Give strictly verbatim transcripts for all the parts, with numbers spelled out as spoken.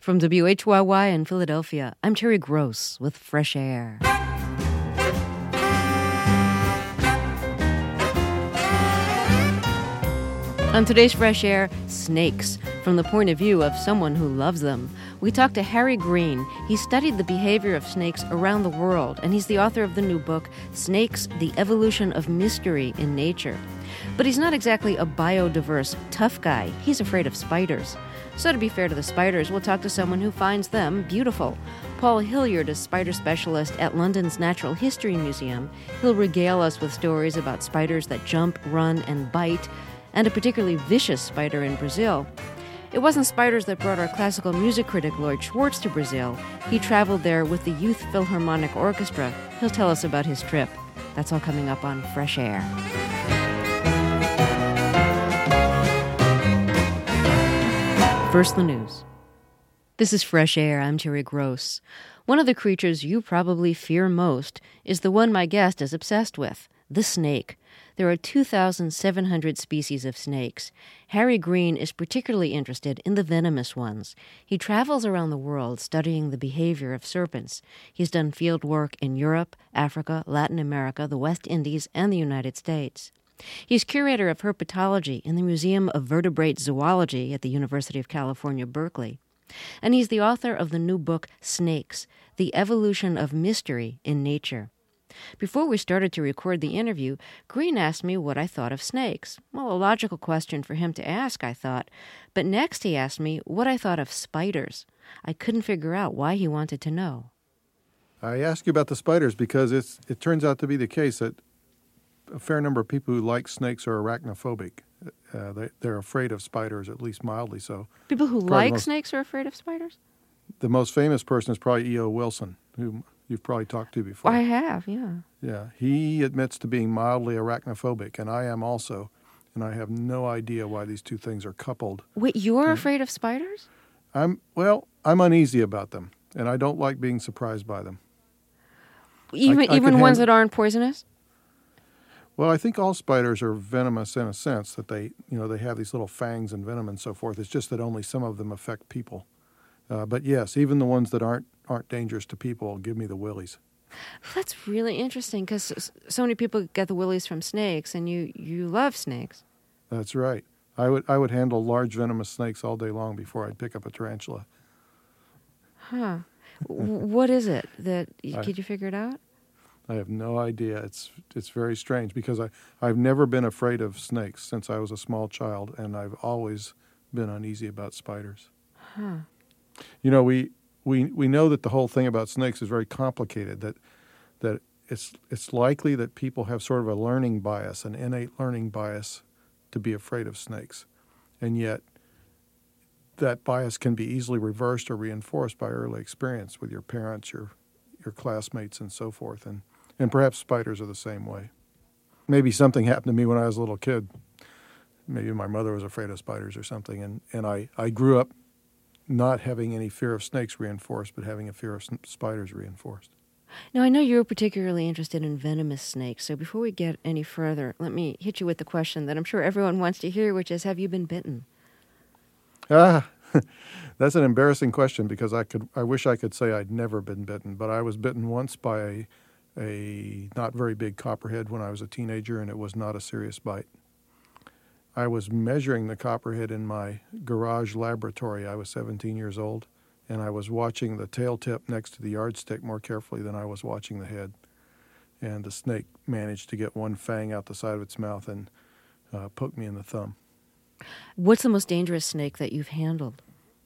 From W H Y Y in Philadelphia, I'm Terry Gross with Fresh Air. On today's Fresh Air, snakes, from the point of view of someone who loves them. We talked to Harry Green. He studied the behavior of snakes around the world, and he's the author of the new book, Snakes, the Evolution of Mystery in Nature. But he's not exactly a biodiverse, tough guy. He's afraid of spiders. So to be fair to the spiders, we'll talk to someone who finds them beautiful. Paul Hilliard is spider specialist at London's Natural History Museum. He'll regale us with stories about spiders that jump, run, and bite, and a particularly vicious spider in Brazil. It wasn't spiders that brought our classical music critic Lloyd Schwartz to Brazil. He traveled there with the Youth Philharmonic Orchestra. He'll tell us about his trip. That's all coming up on Fresh Air. First, the news. This is Fresh Air. I'm Terry Gross. One of the creatures you probably fear most is the one my guest is obsessed with, the snake. There are two thousand seven hundred species of snakes. Harry Green is particularly interested in the venomous ones. He travels around the world studying the behavior of serpents. He's done field work in Europe, Africa, Latin America, the West Indies, and the United States. He's curator of herpetology in the Museum of Vertebrate Zoology at the University of California, Berkeley. And he's the author of the new book, Snakes, the Evolution of Mystery in Nature. Before we started to record the interview, Green asked me what I thought of snakes. Well, a logical question for him to ask, I thought. But next he asked me what I thought of spiders. I couldn't figure out why he wanted to know. I asked you about the spiders because it's it turns out to be the case that a fair number of people who like snakes are arachnophobic. Uh, they, they're afraid of spiders, at least mildly so. People who Probably like most, snakes are afraid of spiders? The most famous person is probably E O. Wilson, who you've probably talked to before. I have, yeah. Yeah, he admits to being mildly arachnophobic, and I am also, and I have no idea why these two things are coupled. Wait, you're afraid of spiders? I'm, well, I'm uneasy about them, and I don't like being surprised by them. Even I, I even ones handle, that aren't poisonous? Well, I think all spiders are venomous in a sense that they, you know, they have these little fangs and venom and so forth. It's just that only some of them affect people. Uh, but yes, even the ones that aren't aren't dangerous to people give me the willies. That's really interesting because so many people get the willies from snakes, and you, you love snakes. That's right. I would I would handle large venomous snakes all day long before I'd pick up a tarantula. Huh. What is it that I, could you figure it out? I have no idea. It's it's very strange because I I've never been afraid of snakes since I was a small child, and I've always been uneasy about spiders. Huh. You know, we, we we know that the whole thing about snakes is very complicated, that that it's it's likely that people have sort of a learning bias, an innate learning bias to be afraid of snakes. And yet that bias can be easily reversed or reinforced by early experience with your parents, your your classmates, and so forth. And, and perhaps spiders are the same way. Maybe something happened to me when I was a little kid. Maybe my mother was afraid of spiders or something, and, and I, I grew up not having any fear of snakes reinforced, but having a fear of spiders reinforced. Now, I know you're particularly interested in venomous snakes, so before we get any further, let me hit you with the question that I'm sure everyone wants to hear, which is, have you been bitten? Ah, that's an embarrassing question because I could I wish I could say I'd never been bitten, but I was bitten once by a, a not very big copperhead when I was a teenager, and it was not a serious bite. I was measuring the copperhead in my garage laboratory. I was seventeen years old, and I was watching the tail tip next to the yardstick more carefully than I was watching the head. And the snake managed to get one fang out the side of its mouth and uh, poked me in the thumb. What's the most dangerous snake that you've handled?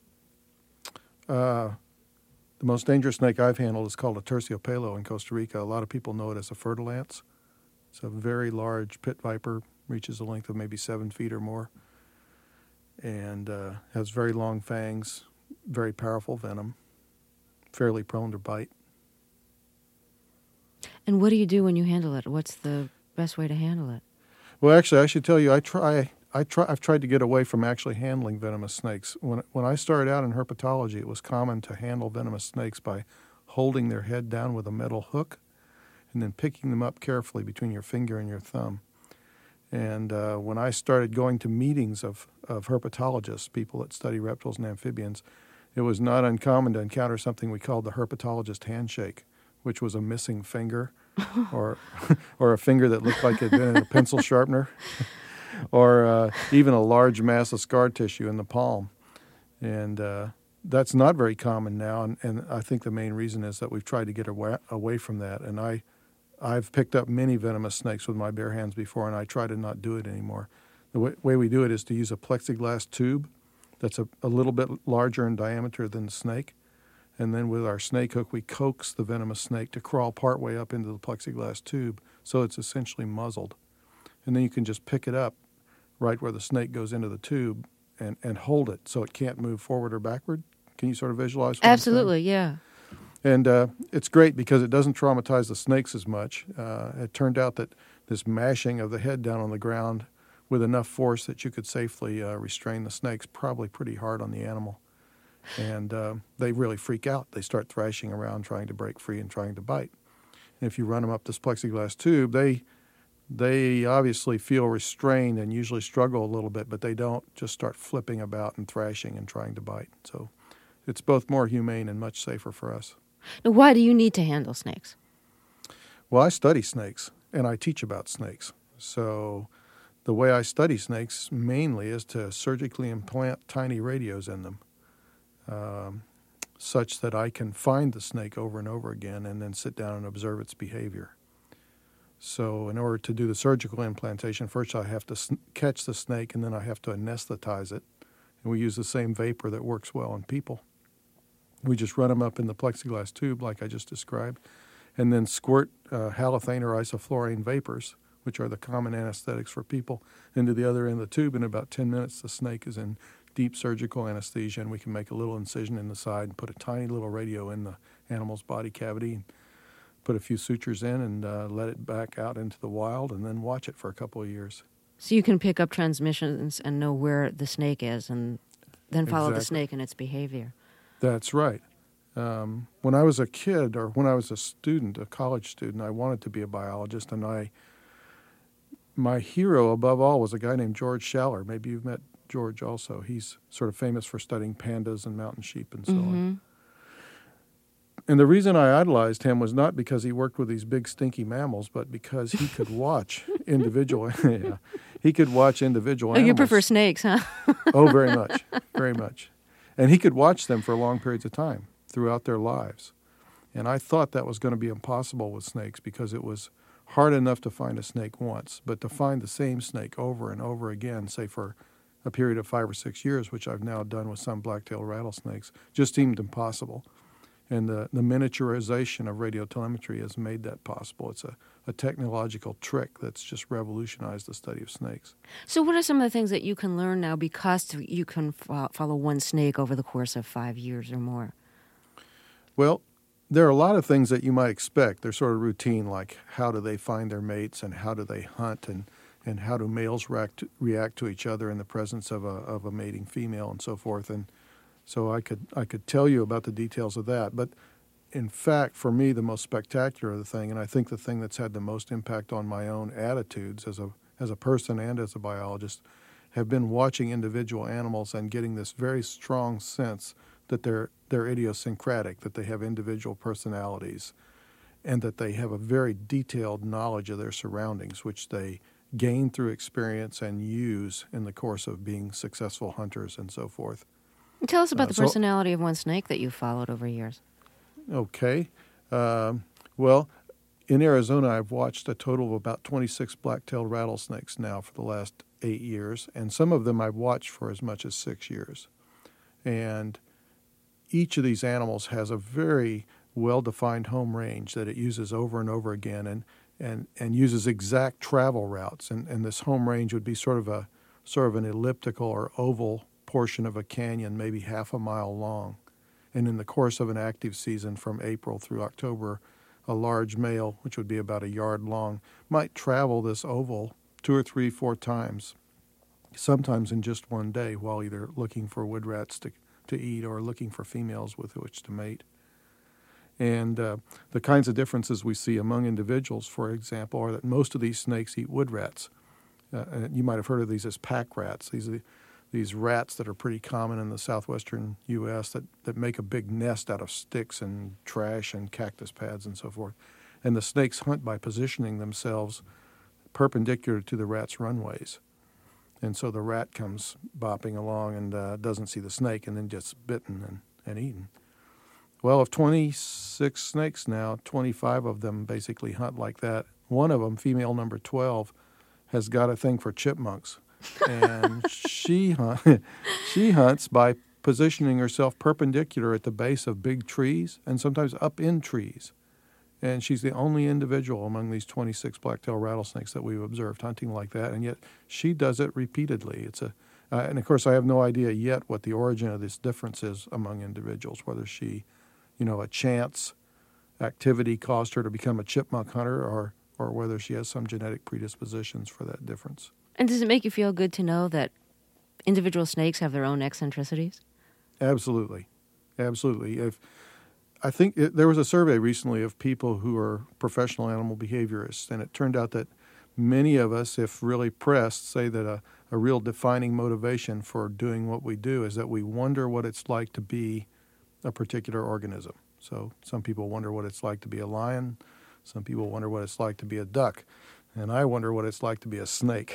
Uh, the most dangerous snake I've handled is called a terciopelo in Costa Rica. A lot of people know it as a fertilance. It's a very large pit viper, reaches a length of maybe seven feet or more, and uh, has very long fangs, very powerful venom, fairly prone to bite. And what do you do when you handle it? What's the best way to handle it? Well, actually, I should tell you, I try, I try, I've tried to get away from actually handling venomous snakes. When when I started out in herpetology, it was common to handle venomous snakes by holding their head down with a metal hook and then picking them up carefully between your finger and your thumb. And uh, when I started going to meetings of, of herpetologists, people that study reptiles and amphibians, it was not uncommon to encounter something we called the herpetologist handshake, which was a missing finger or or a finger that looked like it had been in a pencil sharpener or uh, even a large mass of scar tissue in the palm. And uh, that's not very common now, and, and I think the main reason is that we've tried to get away, away from that. And I, I've picked up many venomous snakes with my bare hands before, and I try to not do it anymore. The way, way we do it is to use a plexiglass tube that's a, a little bit larger in diameter than the snake, and then with our snake hook, we coax the venomous snake to crawl partway up into the plexiglass tube, so it's essentially muzzled. And then you can just pick it up right where the snake goes into the tube and, and hold it so it can't move forward or backward. Can you sort of visualize what Absolutely, I'm saying? yeah. And uh, it's great because it doesn't traumatize the snakes as much. Uh, it turned out that this mashing of the head down on the ground with enough force that you could safely uh, restrain the snakes probably pretty hard on the animal. And uh, they really freak out. They start thrashing around trying to break free and trying to bite. And if you run them up this plexiglass tube, they they obviously feel restrained and usually struggle a little bit, but they don't just start flipping about and thrashing and trying to bite. So it's both more humane and much safer for us. Now, why do you need to handle snakes? Well, I study snakes, and I teach about snakes. So the way I study snakes mainly is to surgically implant tiny radios in them, um, such that I can find the snake over and over again and then sit down and observe its behavior. So in order to do the surgical implantation, first I have to s- catch the snake, and then I have to anesthetize it. And we use the same vapor that works well on people. We just run them up in the plexiglass tube like I just described, and then squirt uh, halothane or isoflurane vapors, which are the common anesthetics for people, into the other end of the tube. In about ten minutes, the snake is in deep surgical anesthesia, and we can make a little incision in the side and put a tiny little radio in the animal's body cavity and put a few sutures in and uh, let it back out into the wild and then watch it for a couple of years. So you can pick up transmissions and know where the snake is and then follow Exactly. the snake and its behavior. That's right. Um, when I was a kid, or when I was a student, a college student, I wanted to be a biologist, and I, my hero above all was a guy named George Schaller. Maybe you've met George also. He's sort of famous for studying pandas and mountain sheep and so Mm-hmm. on. And the reason I idolized him was not because he worked with these big stinky mammals, but because he could watch individual. yeah, he could watch individual Oh, animals. you prefer snakes, huh? Oh, very much, very much. And he could watch them for long periods of time throughout their lives. And I thought that was going to be impossible with snakes because it was hard enough to find a snake once, but to find the same snake over and over again, say for a period of five or six years, which I've now done with some black-tailed rattlesnakes, just seemed impossible. And the, the miniaturization of radiotelemetry has made that possible. It's a, a technological trick that's just revolutionized the study of snakes. So what are some of the things that you can learn now because you can fo- follow one snake over the course of five years or more? Well, there are a lot of things that you might expect. They're sort of routine, like how do they find their mates and how do they hunt and, and how do males react to, react to each other in the presence of a, of a mating female and so forth. And so I could I could tell you about the details of that. But in fact, for me, the most spectacular of the thing, and I think the thing that's had the most impact on my own attitudes as a as a person and as a biologist, have been watching individual animals and getting this very strong sense that they're they're idiosyncratic, that they have individual personalities, and that they have a very detailed knowledge of their surroundings, which they gain through experience and use in the course of being successful hunters and so forth. Tell us about Uh, the so- personality of one snake that you've followed over years. Okay. Um, well, in Arizona, I've watched a total of about twenty-six black-tailed rattlesnakes now for the last eight years, and some of them I've watched for as much as six years. And each of these animals has a very well-defined home range that it uses over and over again, and and, and uses exact travel routes. And, and this home range would be sort of a sort of an elliptical or oval portion of a canyon, maybe half a mile long. And in the course of an active season from April through October, a large male, which would be about a yard long, might travel this oval two or three, four times, sometimes in just one day, while either looking for wood rats to, to eat or looking for females with which to mate. And uh, the kinds of differences we see among individuals, for example, are that most of these snakes eat wood rats. Uh, and you might have heard of these as pack rats. These are these rats that are pretty common in the southwestern U S that, that make a big nest out of sticks and trash and cactus pads and so forth. And the snakes hunt by positioning themselves perpendicular to the rat's runways. And so the rat comes bopping along and uh, doesn't see the snake and then gets bitten and, and eaten. Well, of twenty-six snakes now, twenty-five of them basically hunt like that. One of them, female number twelve, has got a thing for chipmunks. And she hunt, she hunts by positioning herself perpendicular at the base of big trees and sometimes up in trees. And she's the only individual among these twenty-six black-tailed rattlesnakes that we've observed hunting like that, and yet she does it repeatedly. It's a, uh, and of course, I have no idea yet what the origin of this difference is among individuals, whether she, you know, a chance activity caused her to become a chipmunk hunter or, or whether she has some genetic predispositions for that difference. And does it make you feel good to know that individual snakes have their own eccentricities? Absolutely. Absolutely. If I think it, there was a survey recently of people who are professional animal behaviorists, and it turned out that many of us, if really pressed, say that a, a real defining motivation for doing what we do is that we wonder what it's like to be a particular organism. So some people wonder what it's like to be a lion. Some people wonder what it's like to be a duck. And I wonder what it's like to be a snake.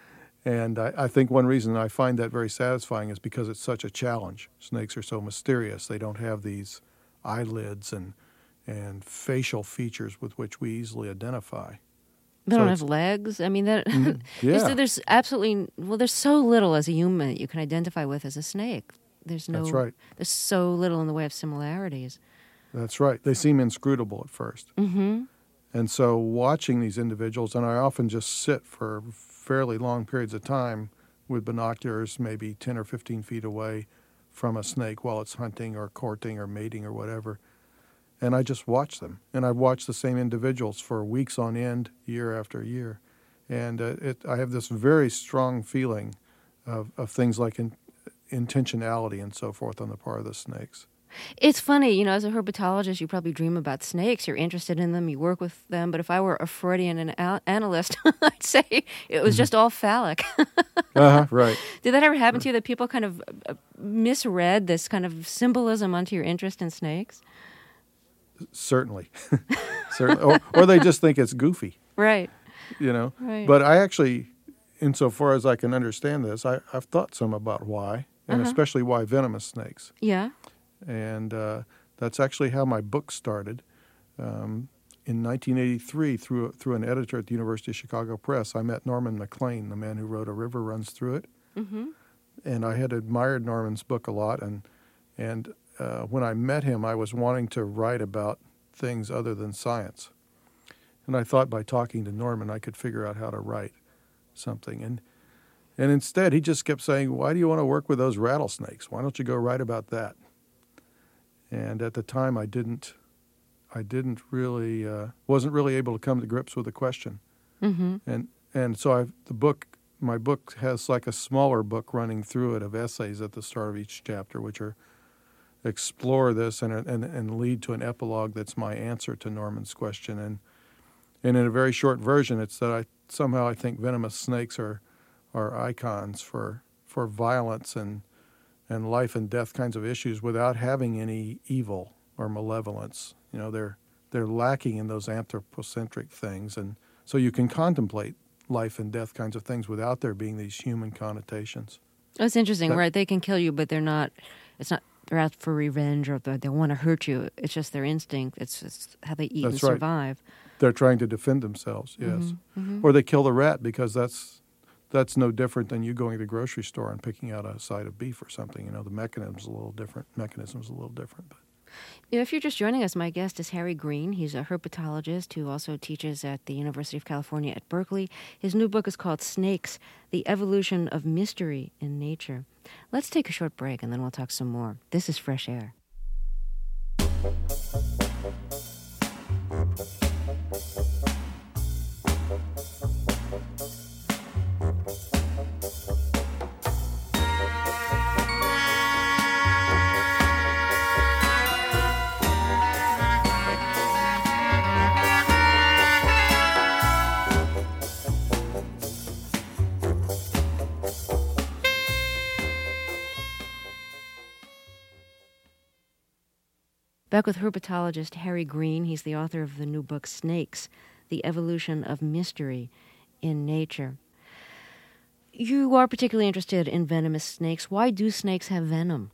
And I, I think one reason I find that very satisfying is because it's such a challenge. Snakes are so mysterious. They don't have these eyelids and and facial features with which we easily identify. They So don't it's- have legs. I mean, that Mm, there's, yeah. there's absolutely well. There's so little as a human that you can identify with as a snake. There's no. That's right. There's so little in the way of similarities. That's right. They seem inscrutable at first. Mm-hmm. And so watching these individuals, and I often just sit for fairly long periods of time with binoculars, maybe ten or fifteen feet away from a snake while it's hunting or courting or mating or whatever. And I just watch them. And I've watched the same individuals for weeks on end, year after year. And uh, it, I have this very strong feeling of, of things like in, intentionality and so forth on the part of the snakes. It's funny, you know, as a herpetologist, you probably dream about snakes. You're interested in them. You work with them. But if I were a Freudian an- al- analyst, I'd say it was just all phallic. Uh-huh, right. Did that ever happen to you that people kind of uh, misread this kind of symbolism onto your interest in snakes? Certainly. Certainly. Or, or they just think it's goofy. Right. You know, Right. but I actually, insofar as I can understand this, I, I've thought some about why, and Uh-huh. especially why venomous snakes. Yeah. And uh, that's actually how my book started. Um, in nineteen eighty-three, through through an editor at the University of Chicago Press, I met Norman MacLean, the man who wrote A River Runs Through It. Mm-hmm. And I had admired Norman's book a lot, and and uh, when I met him, I was wanting to write about things other than science. And I thought by talking to Norman, I could figure out how to write something. And and instead, he just kept saying, "Why do you want to work with those rattlesnakes? Why don't you go write about that?" And at the time, I didn't, I didn't really, uh, wasn't really able to come to grips with the question. Mm-hmm. And and so I the book my book has like a smaller book running through it of essays at the start of each chapter, which are explore this and and and lead to an epilogue that's my answer to Norman's question. And and in a very short version, it's that I somehow I think venomous snakes are are icons for for violence and and life and death kinds of issues without having any evil or malevolence. You know, they're they're lacking in those anthropocentric things, and so you can contemplate life and death kinds of things without there being these human connotations. That's interesting, That- right? They can kill you, but they're not. It's not. They're out for revenge or they, they want to hurt you. It's just their instinct. It's just how they eat That's and right. survive. They're trying to defend themselves, yes. Mhm. Or they kill the rat because that's that's no different than you going to the grocery store and picking out a side of beef or something. You know, the mechanism's a little different. Mechanism's a little different, but. If you're just joining us, my guest is Harry Green. He's a herpetologist who also teaches at the University of California at Berkeley. His new book is called Snakes, The Evolution of Mystery in Nature. Let's take a short break and then we'll talk some more. This is Fresh Air. Back with herpetologist Harry Green. He's the author of the new book, Snakes, The Evolution of Mystery in Nature. You are particularly interested in venomous snakes. Why do snakes have venom?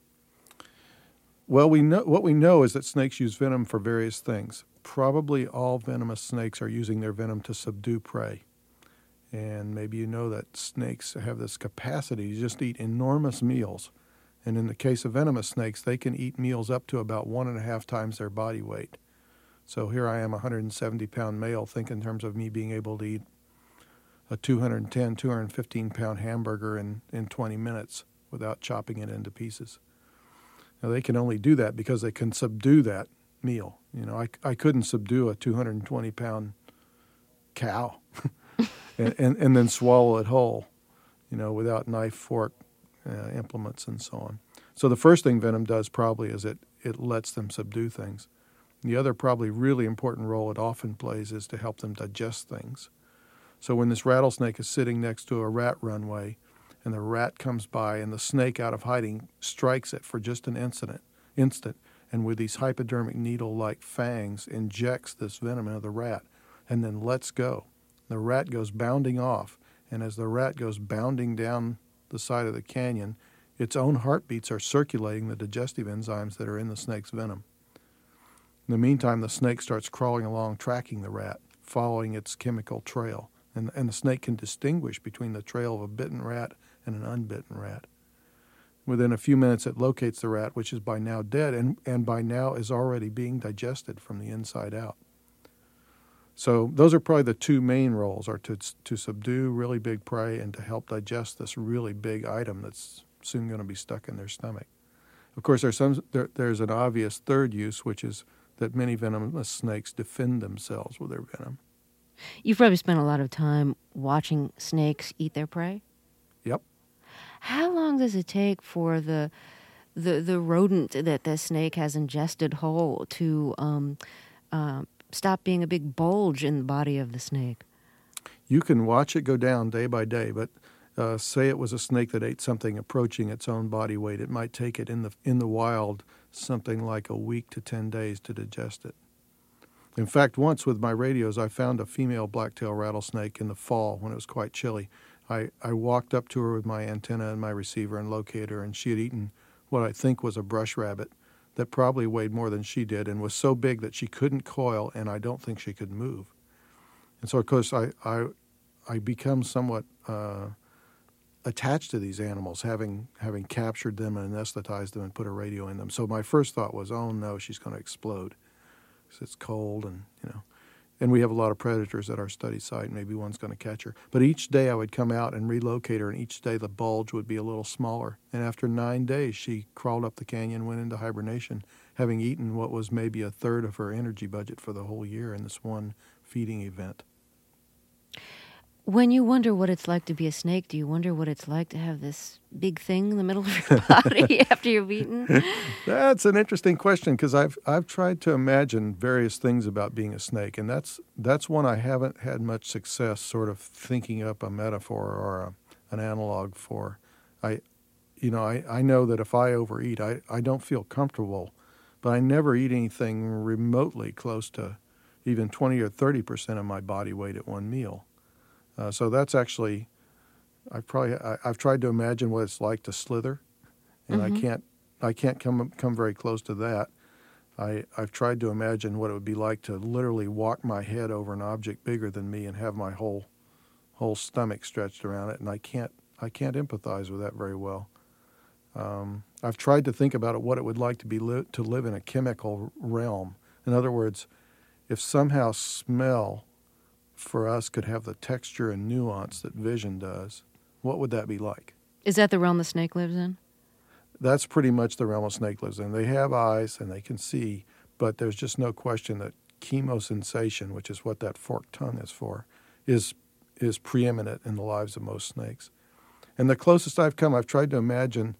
Well, we know what we know is that snakes use venom for various things. Probably all venomous snakes are using their venom to subdue prey. And maybe you know that snakes have this capacity to just eat enormous meals. And in the case of venomous snakes, they can eat meals up to about one and a half times their body weight. So here I am, a one hundred seventy pound male, think in terms of me being able to eat a two hundred ten, two hundred fifteen pound hamburger in, in twenty minutes without chopping it into pieces. Now, they can only do that because they can subdue that meal. You know, I, I couldn't subdue a two hundred twenty pound cow and, and, and then swallow it whole, you know, without knife, fork, uh, implements, and so on. So the first thing venom does probably is it, it lets them subdue things. The other probably really important role it often plays is to help them digest things. So when this rattlesnake is sitting next to a rat runway and the rat comes by and the snake out of hiding strikes it for just an instant, instant and with these hypodermic needle-like fangs injects this venom into the rat and then lets go. The rat goes bounding off, and as the rat goes bounding down the side of the canyon, its own heartbeats are circulating the digestive enzymes that are in the snake's venom. In the meantime, the snake starts crawling along, tracking the rat, following its chemical trail. And, and the snake can distinguish between the trail of a bitten rat and an unbitten rat. Within a few minutes, it locates the rat, which is by now dead, and, and by now is already being digested from the inside out. So those are probably the two main roles, are to, to subdue really big prey and to help digest this really big item that's soon going to be stuck in their stomach. Of course, there's, some, there, there's an obvious third use, which is that many venomous snakes defend themselves with their venom. You've probably spent a lot of time watching snakes eat their prey. Yep. How long does it take for the the the rodent that the snake has ingested whole to um, uh, stop being a big bulge in the body of the snake? You can watch it go down day by day, but uh, say it was a snake that ate something approaching its own body weight, it might take it in the in the wild something like a week to ten days to digest it. In fact, once with my radios, I found a female black-tailed rattlesnake in the fall when it was quite chilly. I, I walked up to her with my antenna and my receiver and located her, and she had eaten what I think was a brush rabbit that probably weighed more than she did and was so big that she couldn't coil, and I don't think she could move. And so, of course, I I, I become somewhat uh, attached to these animals, having having captured them and anesthetized them and put a radio in them. So my first thought was, oh, no, she's going to explode. It's cold, and you know, and we have a lot of predators at our study site. Maybe one's going to catch her. But each day I would come out and relocate her, and each day the bulge would be a little smaller. And after nine days, she crawled up the canyon, went into hibernation, having eaten what was maybe a third of her energy budget for the whole year in this one feeding event. When you wonder what it's like to be a snake, do you wonder what it's like to have this big thing in the middle of your body after you've eaten? That's an interesting question, because I've I've tried to imagine various things about being a snake, and that's that's one I haven't had much success sort of thinking up a metaphor or a, an analog for. I, you know, I, I know that if I overeat, I, I don't feel comfortable, but I never eat anything remotely close to even twenty or thirty percent of my body weight at one meal. Uh, so that's actually, I've probably I, I've tried to imagine what it's like to slither, and mm-hmm. I can't I can't come come very close to that. I I've tried to imagine what it would be like to literally walk my head over an object bigger than me and have my whole whole stomach stretched around it, and I can't I can't empathize with that very well. Um, I've tried to think about it, what it would like to be li- to live in a chemical realm. In other words, if somehow smell for us could have the texture and nuance that vision does, what would that be like? Is that the realm the snake lives in? That's pretty much the realm a snake lives in. They have eyes and they can see, but there's just no question that chemosensation, which is what that forked tongue is for, is is preeminent in the lives of most snakes. And the closest I've come, I've tried to imagine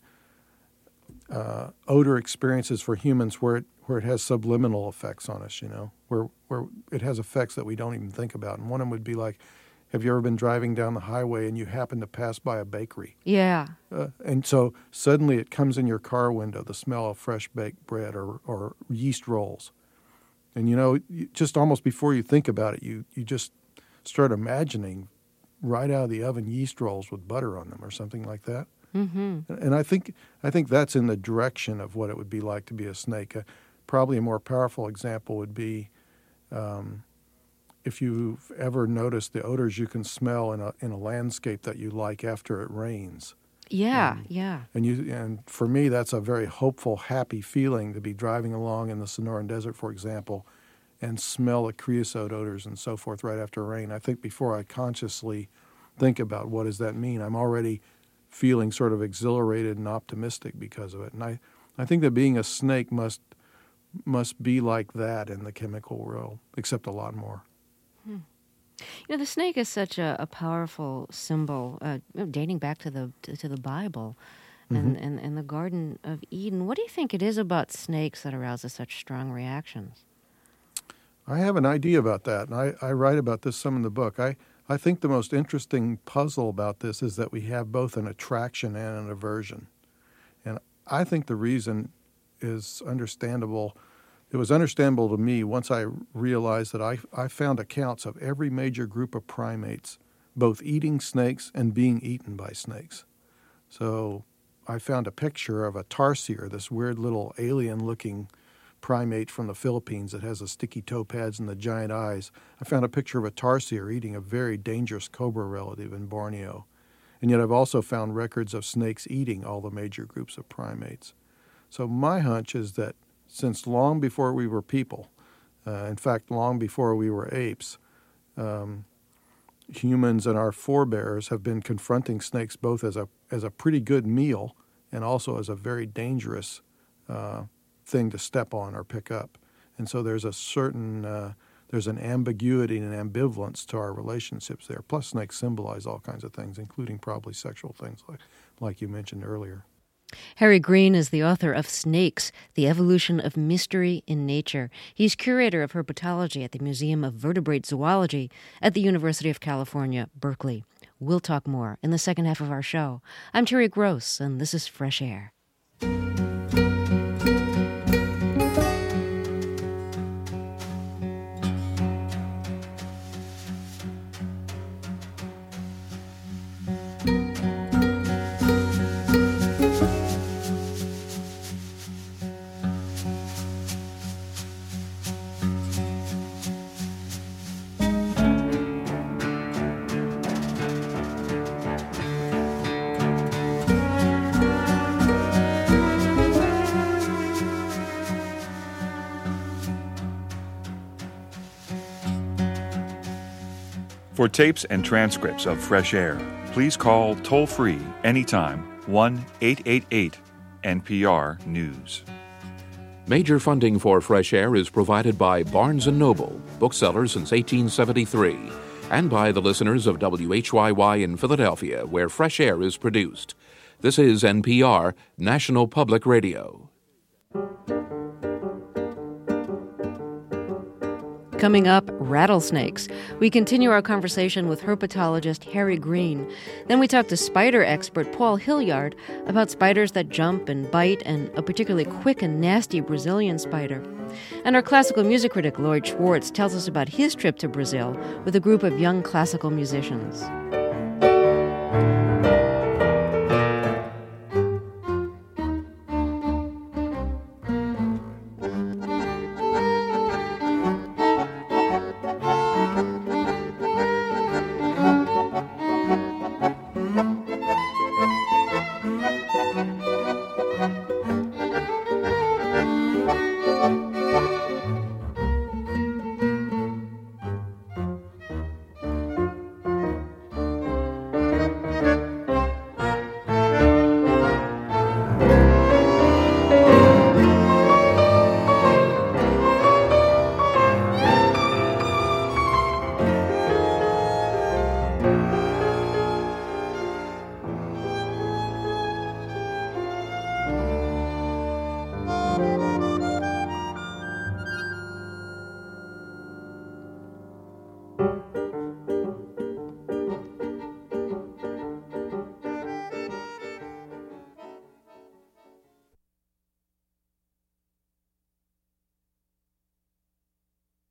uh, odor experiences for humans where it where it has subliminal effects on us, you know, where where it has effects that we don't even think about. And one of them would be like, Have you ever been driving down the highway and you happen to pass by a bakery? Yeah. Uh, and so suddenly it comes in your car window, the smell of fresh baked bread or, or yeast rolls. And, you know, you, just almost before you think about it, you, you just start imagining right out of the oven yeast rolls with butter on them or something like that. Mm-hmm. And I think I think that's in the direction of what it would be like to be a snake. Uh, probably a more powerful example would be um, if you've ever noticed the odors you can smell in a in a landscape that you like after it rains. Yeah, Um, yeah. And you and for me, that's a very hopeful, happy feeling to be driving along in the Sonoran Desert, for example, and smell the creosote odors and so forth right after rain. I think before I consciously think about what does that mean, I'm already feeling sort of exhilarated and optimistic because of it. And I, I think that being a snake must must be like that in the chemical world, except a lot more. Hmm. You know, the snake is such a, a powerful symbol, uh, dating back to the to, to the Bible and, Mm-hmm. and, and the Garden of Eden. What do you think it is about snakes that arouses such strong reactions? I have an idea about that, and I, I write about this some in the book. I, I think the most interesting puzzle about this is that we have both an attraction and an aversion. And I think the reason is understandable. It was understandable to me once I realized that I, I found accounts of every major group of primates, both eating snakes and being eaten by snakes. So I found a picture of a tarsier, this weird little alien-looking primate from the Philippines that has the sticky toe pads and the giant eyes. I found a picture of a tarsier eating a very dangerous cobra relative in Borneo. And yet I've also found records of snakes eating all the major groups of primates. So my hunch is that since long before we were people, uh, in fact, long before we were apes, um, humans and our forebears have been confronting snakes both as a as a pretty good meal and also as a very dangerous uh, thing to step on or pick up. And so there's a certain, uh, there's an ambiguity and an ambivalence to our relationships there. Plus snakes symbolize all kinds of things, including probably sexual things like, like you mentioned earlier. Harry Green is the author of Snakes, The Evolution of Mystery in Nature. He's curator of herpetology at the Museum of Vertebrate Zoology at the University of California, Berkeley. We'll talk more in the second half of our show. I'm Terry Gross, and this is Fresh Air. For tapes and transcripts of Fresh Air, please call toll-free anytime one eight eight eight N P R News. Major funding for Fresh Air is provided by Barnes and Noble, bookseller since eighteen seventy-three, and by the listeners of W H Y Y in Philadelphia, where Fresh Air is produced. This is N P R, National Public Radio. Coming up, rattlesnakes. We continue our conversation with herpetologist Harry Green. Then we talk to spider expert Paul Hilliard about spiders that jump and bite and a particularly quick and nasty Brazilian spider. And our classical music critic Lloyd Schwartz tells us about his trip to Brazil with a group of young classical musicians.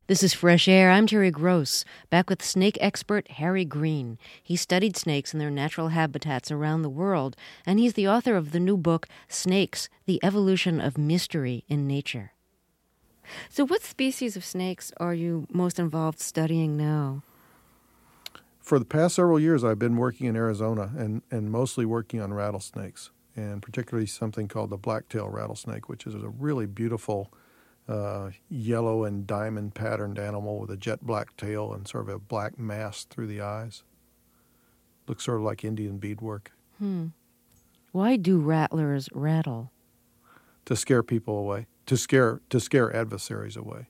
This is Fresh Air. I'm Terry Gross, back with snake expert Harry Green. He studied snakes in their natural habitats around the world, and he's the author of the new book, Snakes, The Evolution of Mystery in Nature. So what species of snakes are you most involved studying now? For the past several years, I've been working in Arizona and, and mostly working on rattlesnakes, and particularly something called the black-tail rattlesnake, which is a really beautiful uh, yellow and diamond patterned animal with a jet black tail and sort of a black mask through the eyes. Looks sort of like Indian beadwork. Hmm. Why do rattlers rattle? To scare people away, to scare to scare adversaries away.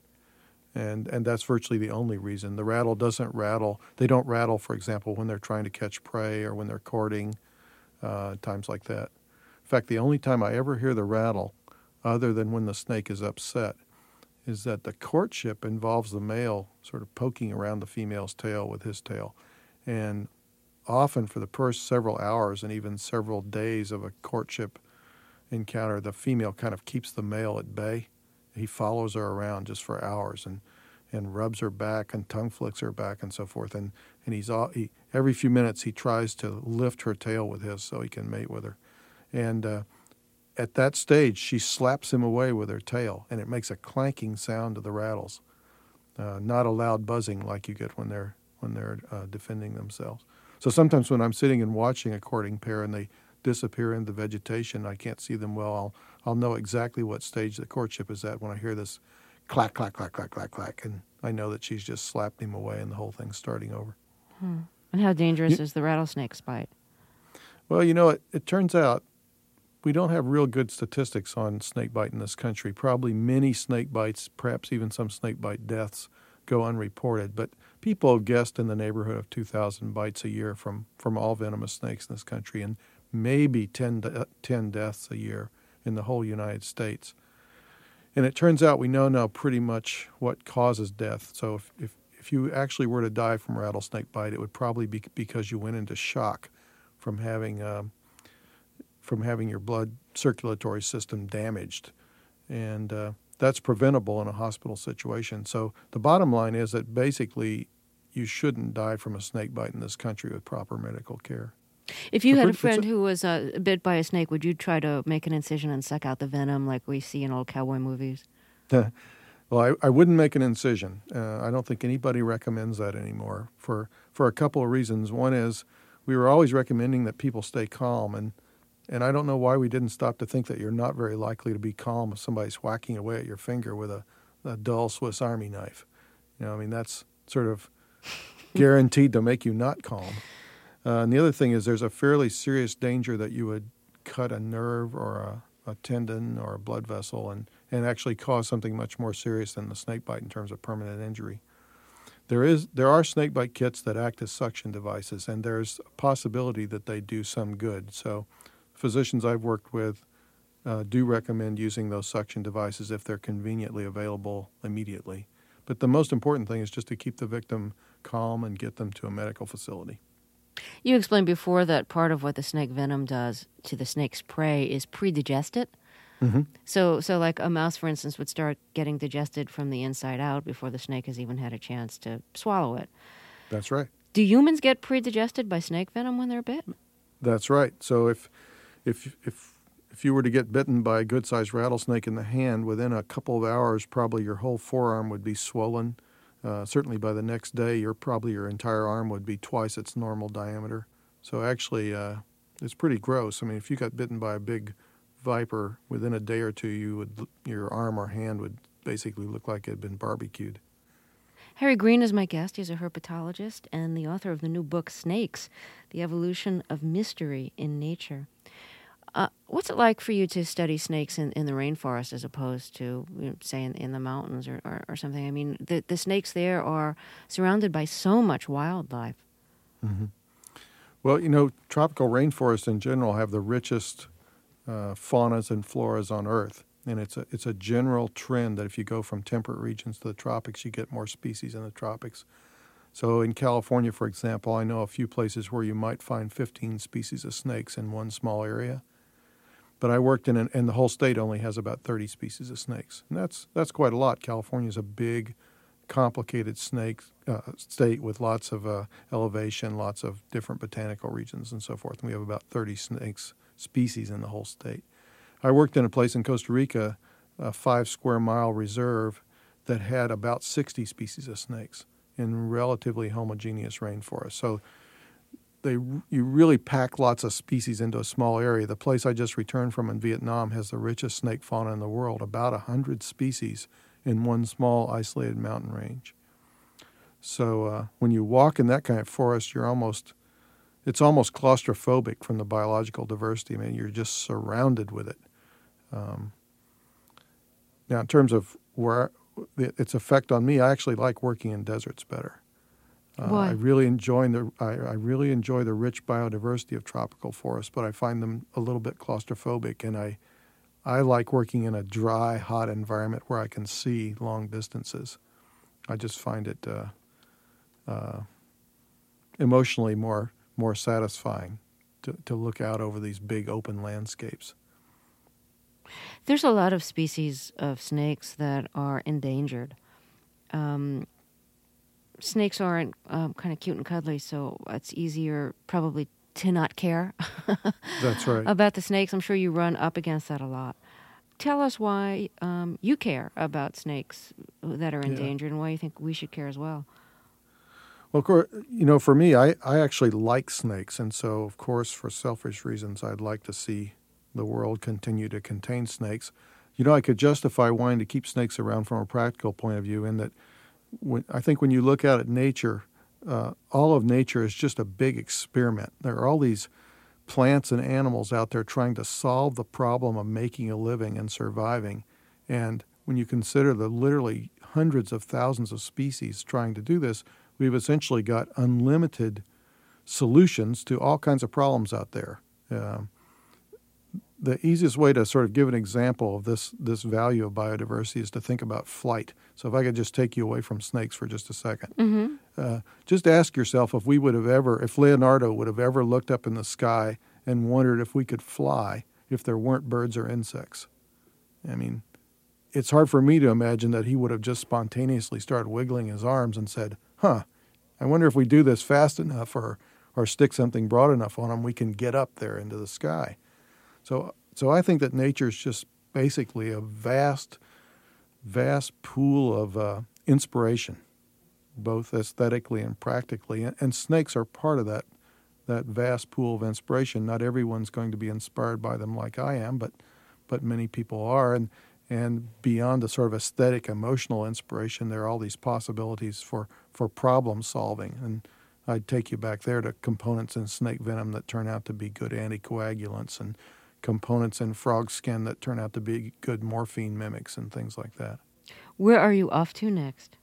And and that's virtually the only reason. The rattle doesn't rattle. They don't rattle, for example, when they're trying to catch prey or when they're courting, uh, times like that. In fact, the only time I ever hear the rattle, other than when the snake is upset, is that the courtship involves the male sort of poking around the female's tail with his tail. And often for the first several hours and even several days of a courtship encounter, the female kind of keeps the male at bay. He follows her around just for hours and, and rubs her back and tongue flicks her back and so forth. And, and he's all, he, every few minutes he tries to lift her tail with his so he can mate with her. And uh, at that stage, she slaps him away with her tail, and it makes a clanking sound to the rattles, uh, not a loud buzzing like you get when they're when they're uh, defending themselves. So sometimes when I'm sitting and watching a courting pair and they disappear into vegetation, I can't see them well, I'll, I'll know exactly what stage the courtship is at when I hear this clack, clack, clack, clack, clack, clack, and I know that she's just slapped him away and the whole thing's starting over. Hmm. And how dangerous you, is the rattlesnake's bite? Well, you know, it, it turns out we don't have real good statistics on snake bite in this country. Probably many snake bites, perhaps even some snake bite deaths, go unreported. But people have guessed in the neighborhood of two thousand bites a year from, from all venomous snakes in this country, and maybe ten, ten deaths a year in the whole United States. And it turns out we know now pretty much what causes death. So if, if, if you actually were to die from rattlesnake bite, it would probably be because you went into shock from having um, from having your blood circulatory system damaged. And uh, that's preventable in a hospital situation. So the bottom line is that basically you shouldn't die from a snake bite in this country with proper medical care. If you So had for- a friend a- who was uh, bit by a snake, would you try to make an incision and suck out the venom like we see in old cowboy movies? Well, I, I wouldn't make an incision. Uh, I don't think anybody recommends that anymore for, for a couple of reasons. One is we were always recommending that people stay calm, and And I don't know why we didn't stop to think that you're not very likely to be calm if somebody's whacking away at your finger with a, a dull Swiss Army knife. You know, I mean, that's sort of guaranteed to make you not calm. Uh, and the other thing is there's a fairly serious danger that you would cut a nerve or a, a tendon or a blood vessel and, and actually cause something much more serious than the snake bite in terms of permanent injury. There is there are snake bite kits that act as suction devices, and there's a possibility that they do some good. So physicians I've worked with uh, do recommend using those suction devices if they're conveniently available immediately. But the most important thing is just to keep the victim calm and get them to a medical facility. You explained before that part of what the snake venom does to the snake's prey is pre-digest it. Mm-hmm. So, so like a mouse, for instance, would start getting digested from the inside out before the snake has even had a chance to swallow it. That's right. Do humans get pre-digested by snake venom when they're bit? That's right. So if if if if you were to get bitten by a good-sized rattlesnake in the hand, within a couple of hours, probably your whole forearm would be swollen. Uh, certainly by the next day, your probably your entire arm would be twice its normal diameter. So actually, uh, it's pretty gross. I mean, if you got bitten by a big viper, within a day or two, you would your arm or hand would basically look like it had been barbecued. Harry Green is my guest. He's a herpetologist and the author of the new book, Snakes, The Evolution of Mystery in Nature. Uh, what's it like for you to study snakes in, in the rainforest as opposed to, you know, say, in, in the mountains or, or, or something? I mean, the, the snakes there are surrounded by so much wildlife. Mm-hmm. Well, you know, tropical rainforests in general have the richest uh, faunas and floras on Earth. And it's a, it's a general trend that if you go from temperate regions to the tropics, you get more species in the tropics. So in California, for example, I know a few places where you might find fifteen species of snakes in one small area. But I worked in, an, and the whole state only has about thirty species of snakes. And that's that's quite a lot. California is a big complicated snake uh, state with lots of uh, elevation, lots of different botanical regions and so forth. And we have about thirty snakes species in the whole state. I worked in a place in Costa Rica, a five square mile reserve that had about sixty species of snakes in relatively homogeneous rainforest. So they you really pack lots of species into a small area. The place I just returned from in Vietnam has the richest snake fauna in the world, about one hundred species in one small isolated mountain range. So uh, when you walk in that kind of forest, you're almost, it's almost claustrophobic from the biological diversity. I mean, you're just surrounded with it. Um, now, in terms of where its effect on me, I actually like working in deserts better. Uh, Why? I really enjoy the I, I really enjoy the rich biodiversity of tropical forests, but I find them a little bit claustrophobic, and I I like working in a dry, hot environment where I can see long distances. I just find it uh, uh, emotionally more more satisfying to, to look out over these big open landscapes. There's a lot of species of snakes that are endangered. Um, snakes aren't um, kind of cute and cuddly, so it's easier probably to not care That's right. about the snakes. I'm sure you run up against that a lot. Tell us why um, you care about snakes that are endangered, yeah, and why you think we should care as well. Well, of course, you know, for me, I, I actually like snakes, and so, of course, for selfish reasons, I'd like to see the world continue to contain snakes. You know, I could justify wanting to keep snakes around from a practical point of view in that when, I think when you look out at nature, uh, all of nature is just a big experiment. There are all these plants and animals out there trying to solve the problem of making a living and surviving. And when you consider the literally hundreds of thousands of species trying to do this, we've essentially got unlimited solutions to all kinds of problems out there. Um, The easiest way to sort of give an example of this this value of biodiversity is to think about flight. So if I could just take you away from snakes for just a second. Mm-hmm. Uh, just ask yourself if we would have ever, if Leonardo would have ever looked up in the sky and wondered if we could fly if there weren't birds or insects. I mean, it's hard for me to imagine that he would have just spontaneously started wiggling his arms and said, huh, I wonder if we do this fast enough or, or stick something broad enough on them, we can get up there into the sky. So so I think that nature is just basically a vast, vast pool of uh, inspiration, both aesthetically and practically. And, and snakes are part of that that vast pool of inspiration. Not everyone's going to be inspired by them like I am, but but many people are. And, and beyond the sort of aesthetic, emotional inspiration, there are all these possibilities for, for problem solving. And I'd take you back there to components in snake venom that turn out to be good anticoagulants, and components in frog skin that turn out to be good morphine mimics and things like that. Where are you off to next?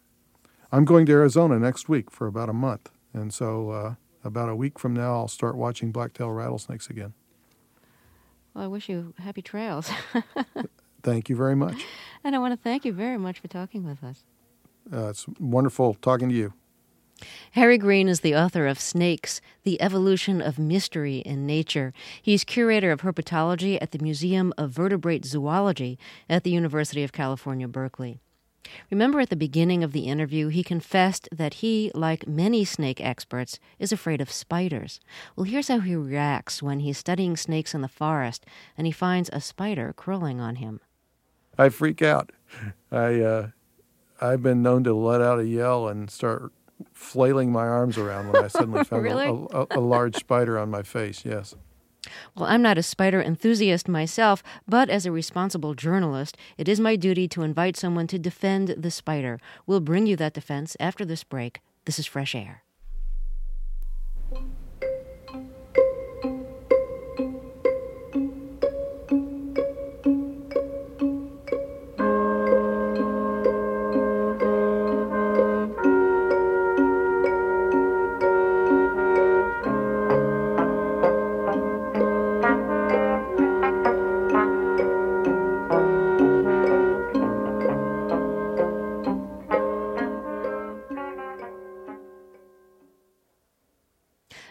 I'm going to Arizona next week for about a month. And so uh, about a week from now, I'll start watching black-tailed rattlesnakes again. Well, I wish you happy trails. Thank you very much. And I want to thank you very much for talking with us. Uh, it's wonderful talking to you. Harry Green is the author of Snakes, The Evolution of Mystery in Nature. He's curator of herpetology at the Museum of Vertebrate Zoology at the University of California, Berkeley. Remember at the beginning of the interview, he confessed that he, like many snake experts, is afraid of spiders. Well, here's how he reacts when he's studying snakes in the forest and he finds a spider crawling on him. I freak out. I, uh, I've been known to let out a yell and start flailing my arms around when I suddenly found Really? a, a, a large spider on my face, yes. Well, I'm not a spider enthusiast myself, but as a responsible journalist, it is my duty to invite someone to defend the spider. We'll bring you that defense after this break. This is Fresh Air.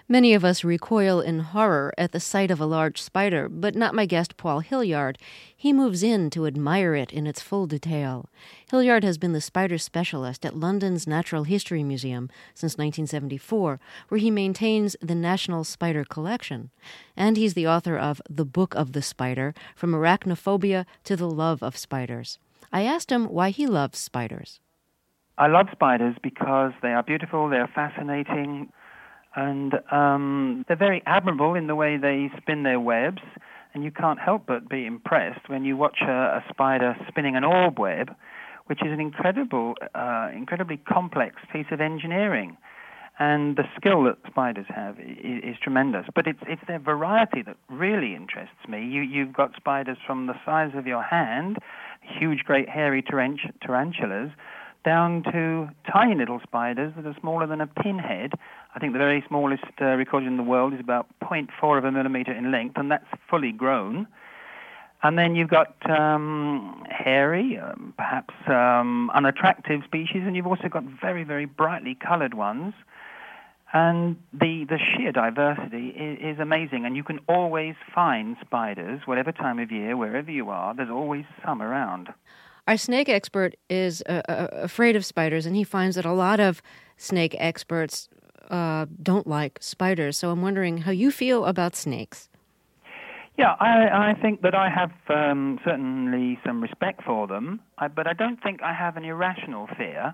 Many of us recoil in horror at the sight of a large spider, but not my guest Paul Hilliard. He moves in to admire it in its full detail. Hilliard has been the spider specialist at London's Natural History Museum since nineteen seventy-four, where he maintains the National Spider Collection. And he's the author of The Book of the Spider, From Arachnophobia to the Love of Spiders. I asked him why he loves spiders. I love spiders because they are beautiful, they're fascinating, and um, they're very admirable in the way they spin their webs, and you can't help but be impressed when you watch a, a spider spinning an orb web, which is an incredible, uh, incredibly complex piece of engineering. And the skill that spiders have is, is tremendous. But it's it's their variety that really interests me. You, you've got spiders from the size of your hand, huge, great, hairy tarant- tarantulas, down to tiny little spiders that are smaller than a pinhead. I think the very smallest uh, recorded in the world is about zero point four of a millimeter in length, and that's fully grown. And then you've got um, hairy, um, perhaps um, unattractive species, and you've also got very, very brightly colored ones. And the, the sheer diversity is, is amazing, and you can always find spiders, whatever time of year, wherever you are. There's always some around. Our snake expert is uh, uh, afraid of spiders, and he finds that a lot of snake experts uh, don't like spiders. So I'm wondering how you feel about snakes. Yeah, I, I think that I have um, certainly some respect for them, I, but I don't think I have an irrational fear.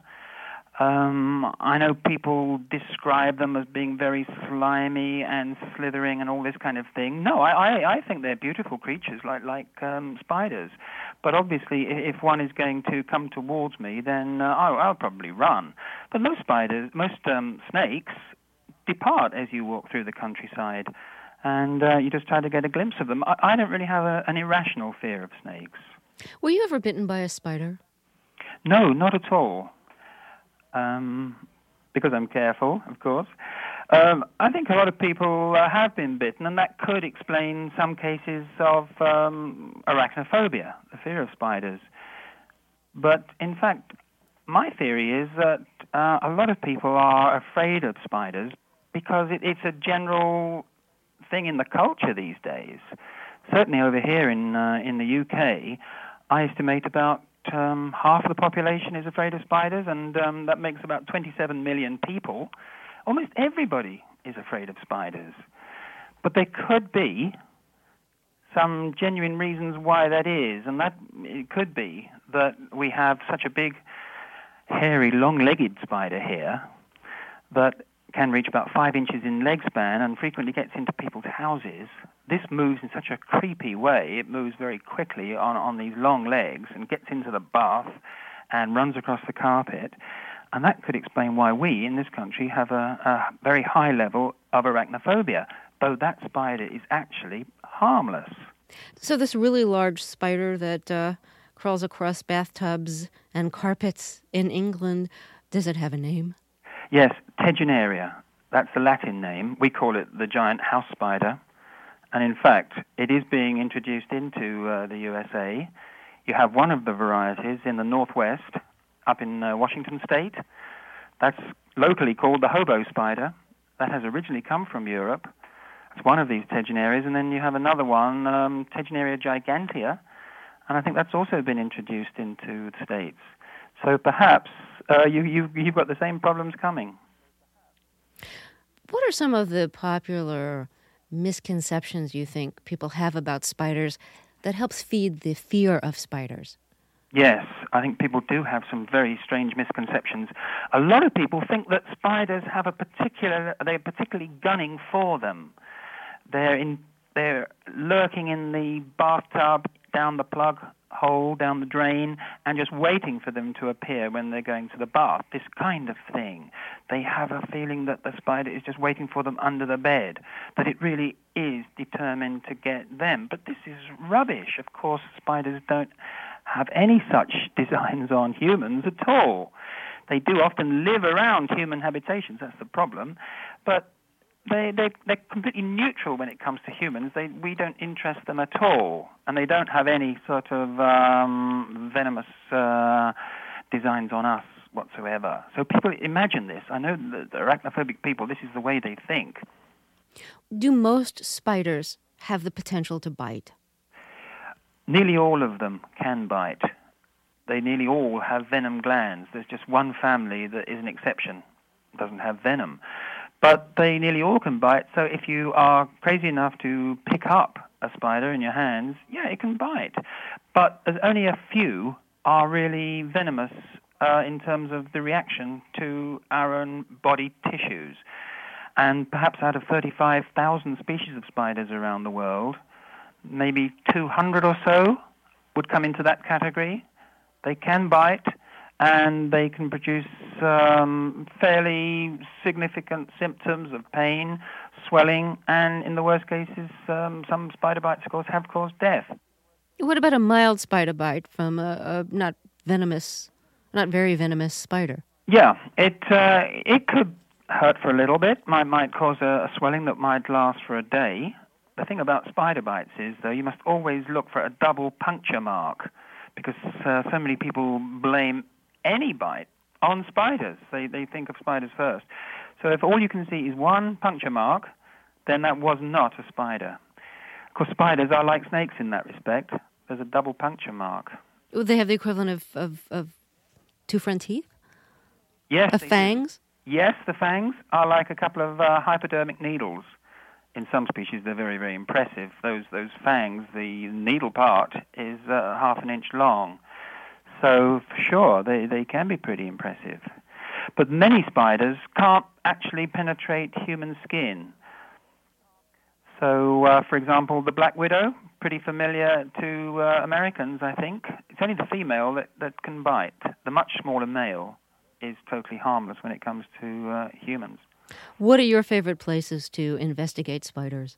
Um, I know people describe them as being very slimy and slithering and all this kind of thing. No, I, I, I think they're beautiful creatures like like um, spiders. But obviously, if one is going to come towards me, then uh, I'll, I'll probably run. But most spiders, most um, snakes, depart as you walk through the countryside, and uh, you just try to get a glimpse of them. I, I don't really have a, an irrational fear of snakes. Were you ever bitten by a spider? No, not at all. Um, because I'm careful, of course. Um, I think a lot of people uh, have been bitten, and that could explain some cases of um, arachnophobia, the fear of spiders. But in fact, my theory is that uh, a lot of people are afraid of spiders because it, it's a general thing in the culture these days. Certainly over here in uh, in the U K, I estimate about Um, half of the population is afraid of spiders, and um, that makes about twenty-seven million people. Almost everybody is afraid of spiders. But there could be some genuine reasons why that is, and that it could be that we have such a big, hairy, long-legged spider here that can reach about five inches in leg span and frequently gets into people's houses. This moves in such a creepy way. It moves very quickly on, on these long legs and gets into the bath and runs across the carpet. And that could explain why we, in this country, have a, a very high level of arachnophobia, though that spider is actually harmless. So this really large spider that uh, crawls across bathtubs and carpets in England, does it have a name? Yes, Tegenaria. That's the Latin name. We call it the giant house spider. And in fact, it is being introduced into uh, the U S A. You have one of the varieties in the northwest, up in uh, Washington State. That's locally called the hobo spider. That has originally come from Europe. It's one of these Tegenarias. And then you have another one, um, Tegenaria gigantea. And I think that's also been introduced into the States. So perhaps uh, you, you, you've got the same problems coming. What are some of the popular misconceptions you think people have about spiders that helps feed the fear of spiders? Yes, I think people do have some very strange misconceptions. A lot of people think that spiders have a particular, they're particularly gunning for them. They're in, they're lurking in the bathtub, down the plug hole, down the drain, and just waiting for them to appear when they're going to the bath. This kind of thing. They have a feeling that the spider is just waiting for them under the bed, that it really is determined to get them. But this is rubbish. Of course, spiders don't have any such designs on humans at all. They do often live around human habitations, that's the problem, but They, they, they're completely neutral when it comes to humans. They, we don't interest them at all, and they don't have any sort of um, venomous uh, designs on us whatsoever. So people imagine this. I know that the arachnophobic people, this is the way they think. Do most spiders have the potential to bite? Nearly all of them can bite. They nearly all have venom glands. There's just one family that is an exception, doesn't have venom. But they nearly all can bite, so if you are crazy enough to pick up a spider in your hands, yeah, it can bite. But there's only a few are really venomous uh, in terms of the reaction to our own body tissues. And perhaps out of thirty-five thousand species of spiders around the world, maybe two hundred or so would come into that category. They can bite, and they can produce um, fairly significant symptoms of pain, swelling, and in the worst cases, um, some spider bites, of course, have caused death. What about a mild spider bite from a, a not venomous, not very venomous spider? Yeah, it uh, it could hurt for a little bit, might might cause a, a swelling that might last for a day. The thing about spider bites is, though, you must always look for a double puncture mark, because uh, so many people blame any bite on spiders. They they think of spiders first. So if all you can see is one puncture mark, then that was not a spider. Of course, spiders are like snakes in that respect. There's a double puncture mark. Would they have the equivalent of, of, of two front teeth? Yes. Of fangs? Do. Yes, the fangs are like a couple of uh, hypodermic needles. In some species, they're very, very impressive. Those those fangs, the needle part is uh, half an inch long. So, for sure, they, they can be pretty impressive. But many spiders can't actually penetrate human skin. So, uh, for example, the black widow, pretty familiar to uh, Americans, I think. It's only the female that, that can bite. The much smaller male is totally harmless when it comes to uh, humans. What are your favorite places to investigate spiders?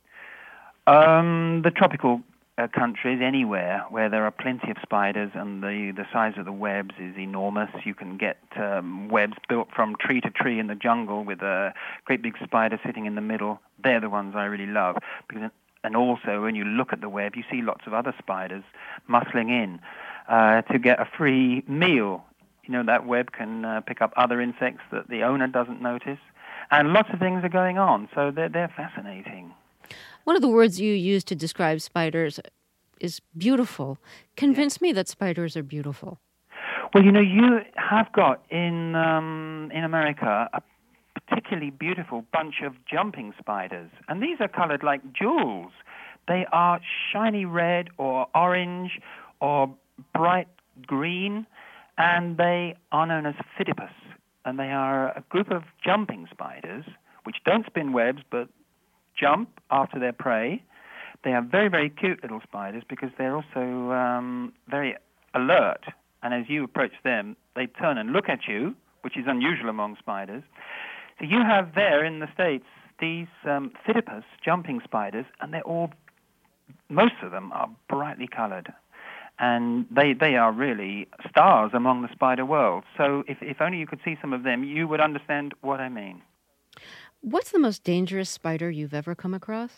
Um, the tropical uh, countries, anywhere where there are plenty of spiders and the, the size of the webs is enormous. You can get um, webs built from tree to tree in the jungle with a great big spider sitting in the middle. They're the ones I really love. Because, and also, when you look at the web, you see lots of other spiders muscling in uh, to get a free meal. You know, that web can uh, pick up other insects that the owner doesn't notice. And lots of things are going on, so they're, they're fascinating. One of the words you use to describe spiders is beautiful. Convince yeah. me that spiders are beautiful. Well, you know, you have got in um, in America a particularly beautiful bunch of jumping spiders. And these are colored like jewels. They are shiny red or orange or bright green, and they are known as Phidippus. And they are a group of jumping spiders which don't spin webs but jump after their prey. They are very, very cute little spiders because they're also um, very alert. And as you approach them, they turn and look at you, which is unusual among spiders. So you have there in the States these um, Phidippus jumping spiders, and they're all, most of them are brightly colored. And they, they are really stars among the spider world. So if, if only you could see some of them, you would understand what I mean. What's the most dangerous spider you've ever come across?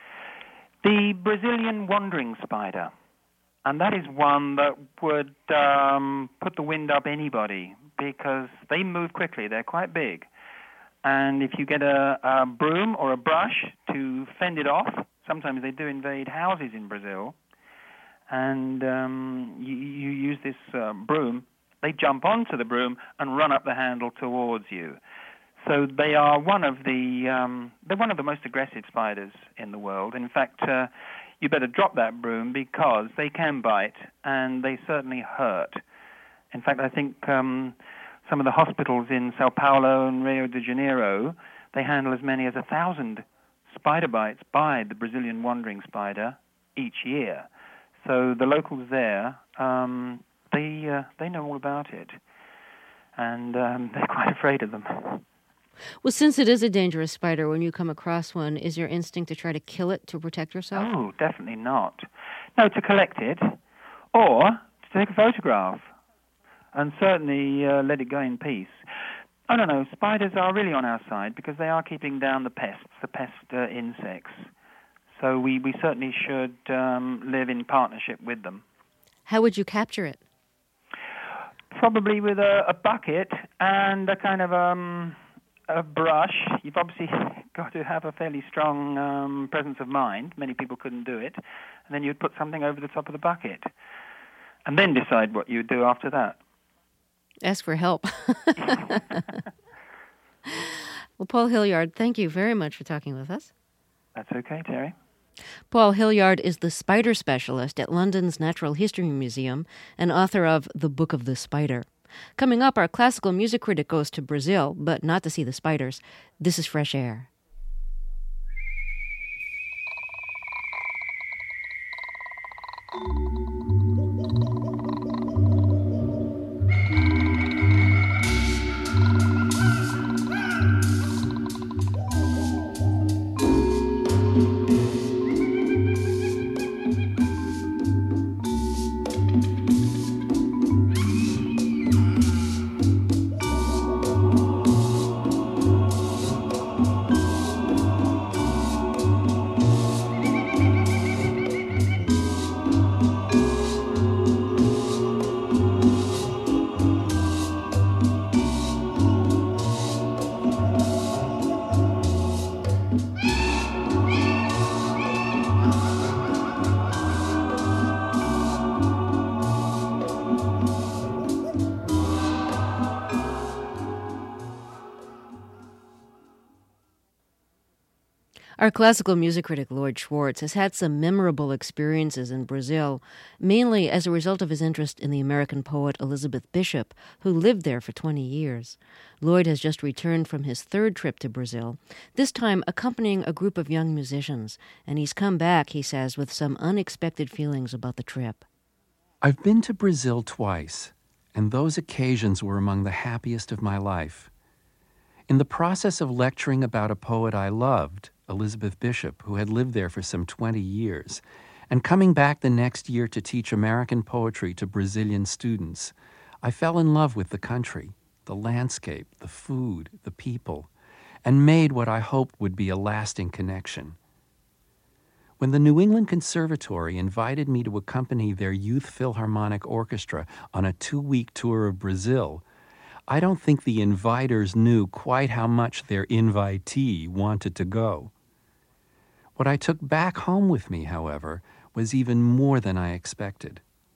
The Brazilian wandering spider. And that is one that would um, put the wind up anybody because they move quickly. They're quite big. And if you get a, a broom or a brush to fend it off, sometimes they do invade houses in Brazil, and um, you, you use this uh, broom, they jump onto the broom and run up the handle towards you. So they are one of the um, they're one of the most aggressive spiders in the world. In fact, uh, you better drop that broom because they can bite and they certainly hurt. In fact, I think um, some of the hospitals in Sao Paulo and Rio de Janeiro, they handle as many as a thousand spider bites by the Brazilian wandering spider each year. So the locals there, um, they uh, they know all about it, and um, they're quite afraid of them. Well, since it is a dangerous spider, when you come across one, is your instinct to try to kill it to protect yourself? Oh, definitely not. No, to collect it, or to take a photograph, and certainly uh, let it go in peace. I don't know, spiders are really on our side because they are keeping down the pests, the pest uh, insects. So we, we certainly should um, live in partnership with them. How would you capture it? Probably with a, a bucket and a kind of um, a brush. You've obviously got to have a fairly strong um, presence of mind. Many people couldn't do it. And then you'd put something over the top of the bucket. And then decide what you'd do after that. Ask for help. Well, Paul Hilliard, thank you very much for talking with us. That's okay, Terry. Paul Hilliard is the spider specialist at London's Natural History Museum and author of The Book of the Spider. Coming up, our classical music critic goes to Brazil, but not to see the spiders. This is Fresh Air. Our classical music critic, Lloyd Schwartz, has had some memorable experiences in Brazil, mainly as a result of his interest in the American poet Elizabeth Bishop, who lived there for twenty years. Lloyd has just returned from his third trip to Brazil, this time accompanying a group of young musicians, and he's come back, he says, with some unexpected feelings about the trip. I've been to Brazil twice, and those occasions were among the happiest of my life. In the process of lecturing about a poet I loved, Elizabeth Bishop, who had lived there for some twenty years, and coming back the next year to teach American poetry to Brazilian students, I fell in love with the country, the landscape, the food, the people, and made what I hoped would be a lasting connection. When the New England Conservatory invited me to accompany their Youth Philharmonic Orchestra on a two-week tour of Brazil, I don't think the inviters knew quite how much their invitee wanted to go. What I took back home with me, however, was even more than I expected.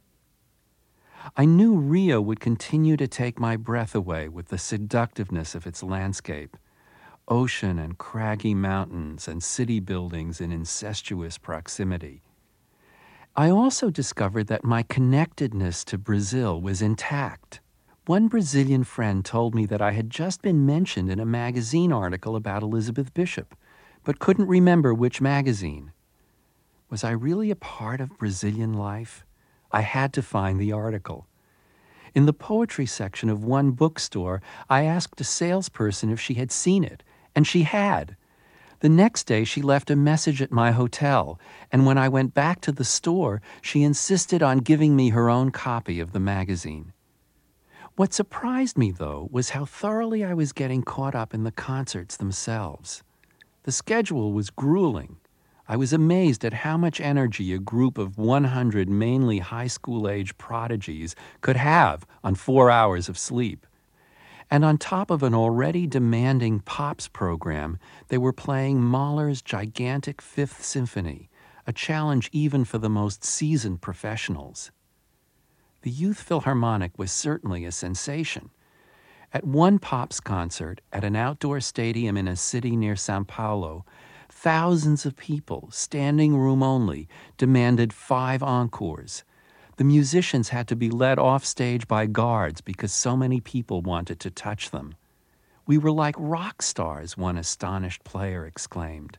I knew Rio would continue to take my breath away with the seductiveness of its landscape, ocean and craggy mountains and city buildings in incestuous proximity. I also discovered that my connectedness to Brazil was intact. One Brazilian friend told me that I had just been mentioned in a magazine article about Elizabeth Bishop, but couldn't remember which magazine. Was I really a part of Brazilian life? I had to find the article. In the poetry section of one bookstore, I asked a salesperson if she had seen it, and she had. The next day, she left a message at my hotel, and when I went back to the store, she insisted on giving me her own copy of the magazine. What surprised me, though, was how thoroughly I was getting caught up in the concerts themselves. The schedule was grueling. I was amazed at how much energy a group of one hundred mainly high school-age prodigies could have on four hours of sleep. And on top of an already demanding pops program, they were playing Mahler's gigantic Fifth Symphony, a challenge even for the most seasoned professionals. The Youth Philharmonic was certainly a sensation. At one Pops concert at an outdoor stadium in a city near São Paulo, thousands of people, standing room only, demanded five encores. The musicians had to be led off stage by guards because so many people wanted to touch them. We were like rock stars, one astonished player exclaimed.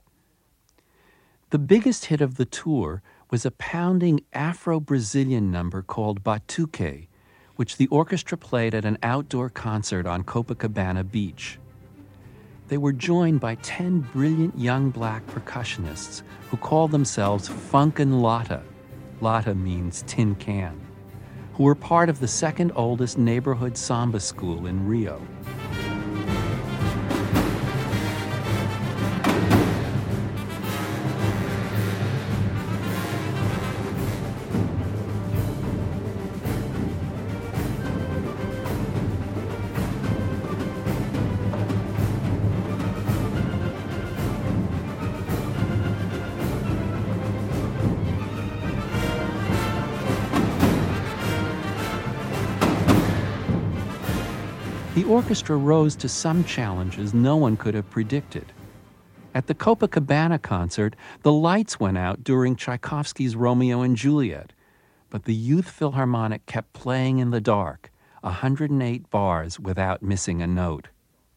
The biggest hit of the tour was a pounding Afro-Brazilian number called Batuque, which the orchestra played at an outdoor concert on Copacabana Beach. They were joined by ten brilliant young black percussionists who called themselves Funkin' Lata. Lata means tin can, who were part of the second oldest neighborhood samba school in Rio. orchestra rose to some challenges no one could have predicted. At the Copacabana concert, the lights went out during Tchaikovsky's Romeo and Juliet, but the Youth Philharmonic kept playing in the dark, one hundred eight bars without missing a note.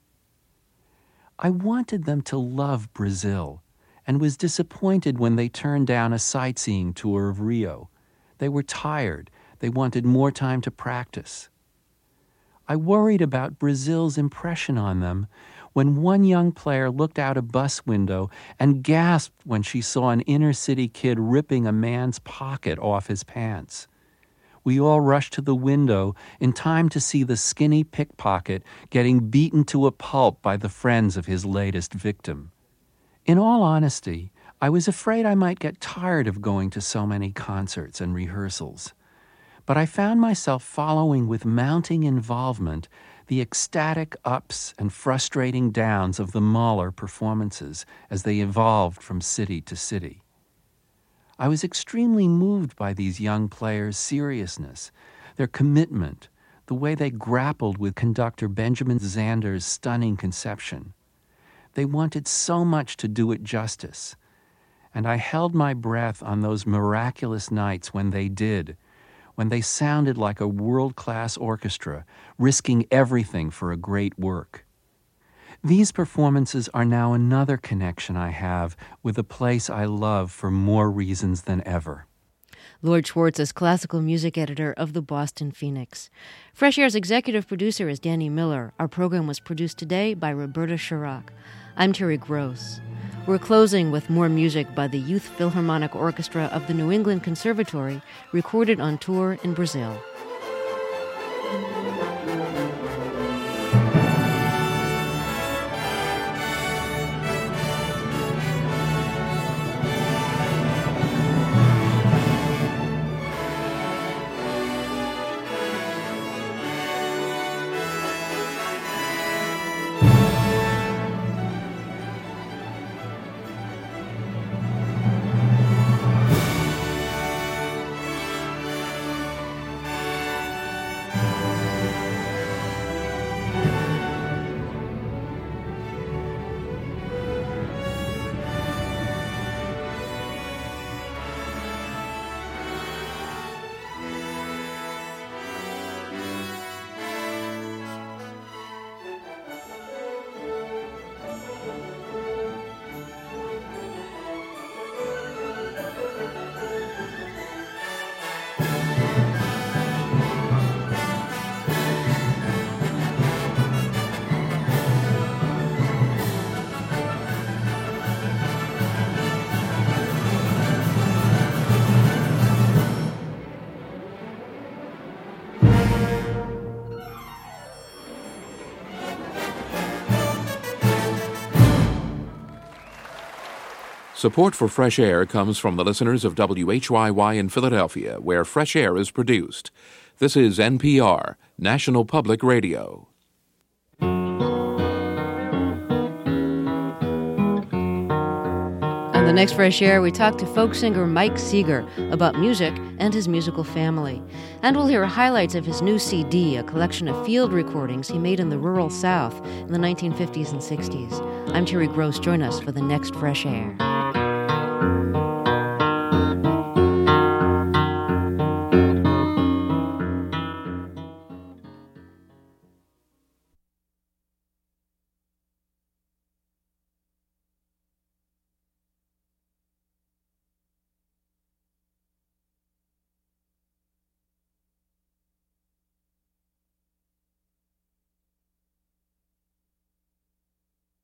I wanted them to love Brazil, and was disappointed when they turned down a sightseeing tour of Rio. They were tired. They wanted more time to practice. I worried about Brazil's impression on them when one young player looked out a bus window and gasped when she saw an inner-city kid ripping a man's pocket off his pants. We all rushed to the window in time to see the skinny pickpocket getting beaten to a pulp by the friends of his latest victim. In all honesty, I was afraid I might get tired of going to so many concerts and rehearsals. But I found myself following with mounting involvement the ecstatic ups and frustrating downs of the Mahler performances as they evolved from city to city. I was extremely moved by these young players' seriousness, their commitment, the way they grappled with conductor Benjamin Zander's stunning conception. They wanted so much to do it justice, and I held my breath on those miraculous nights when they did, when they sounded like a world-class orchestra, risking everything for a great work. These performances are now another connection I have with a place I love for more reasons than ever. Lloyd Schwartz is classical music editor of the Boston Phoenix. Fresh Air's executive producer is Danny Miller. Our program was produced today by Roberta Shirok. I'm Terry Gross. We're closing with more music by the Youth Philharmonic Orchestra of the New England Conservatory, recorded on tour in Brazil. Support for Fresh Air comes from the listeners of W H Y Y in Philadelphia, where Fresh Air is produced. This is N P R, National Public Radio. On the next Fresh Air, we talk to folk singer Mike Seeger about music and his musical family. And we'll hear highlights of his new C D, a collection of field recordings he made in the rural South in the nineteen fifties and sixties. I'm Terry Gross. Join us for the next Fresh Air.